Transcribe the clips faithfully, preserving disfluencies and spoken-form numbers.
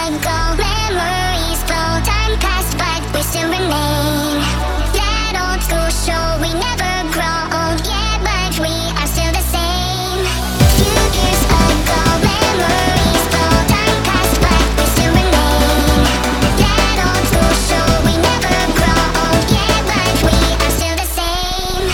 ago, memories flow. Time passed, but we still remain. That old school show, we never grow old, yeah, but we are still the same. Few years ago, memories flow. Time passed, but we still remain. That old school show, we never grow old, yeah, but we are still the same.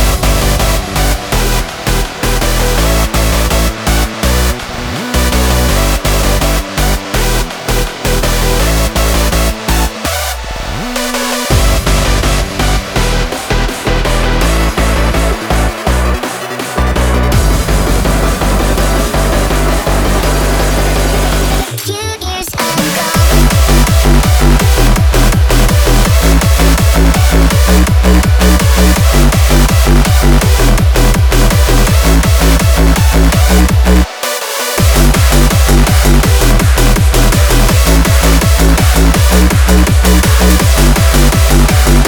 Few years ago.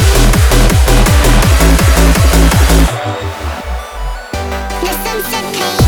The sunset paints